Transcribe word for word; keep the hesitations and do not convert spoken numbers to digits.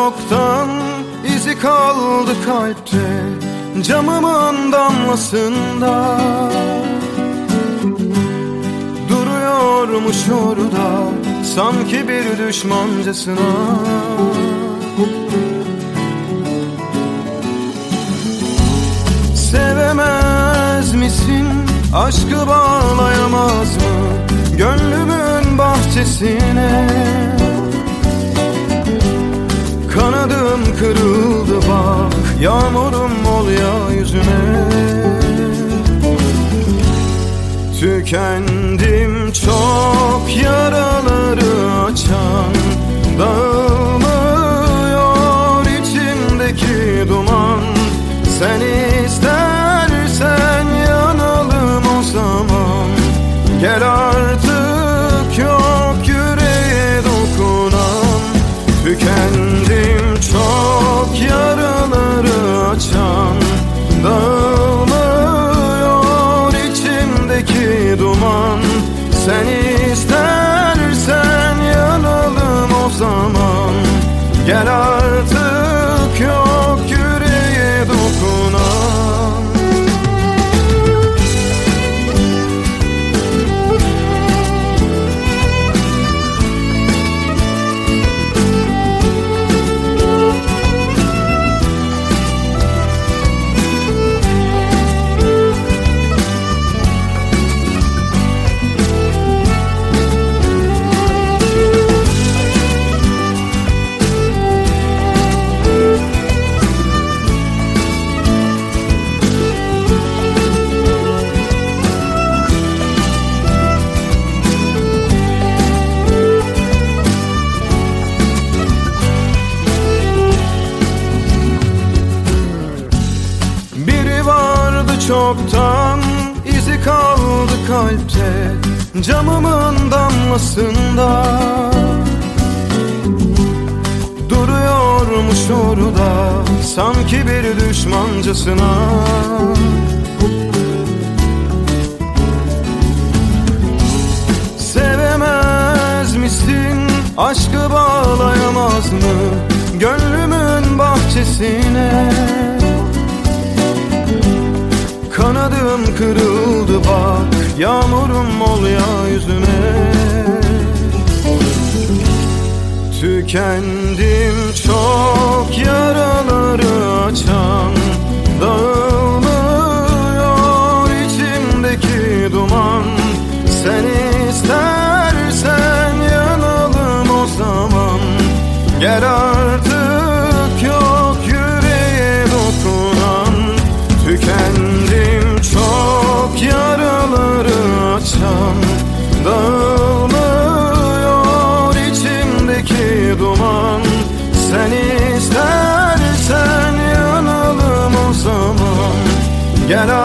çoktan izi kaldı kalpte, camımın damlasında. Duruyormuş orada sanki bir düşmancasına. Sevemez misin, aşkı bağlayamaz mı gönlümün bahçesine? Kanadım kırıldı bak, yağmurum ol ya yüzüne. Tükendim çok yaraları açan, dağılmıyor içimdeki duman. Sen istersen yanalım o zaman, gel artık yok yüreğe dokunan. Tükendim çok yaraları açan, dağılmıyor içimdeki duman. Sen istersen yanalım o zaman, gel artık yok yüreğe dokunan. Çoktan izi kaldı kalpte, camımın damlasında. Duruyormuş orada sanki bir düşmancasına. Sevemez misin, aşkı bağlayamaz mı gönlümün bahçesine? Kanadım kırıldı bak, yağmurum ol ya yüzüme. Tükendim çok yaraları açan, dağılmıyor içimdeki duman. Sen istersen yanalım o zaman, gel artık yok yüreğe dokunan. Tükendim çok yaraları açan, dağılmıyor içimdeki duman. Sen istersen yanalım o zaman, gel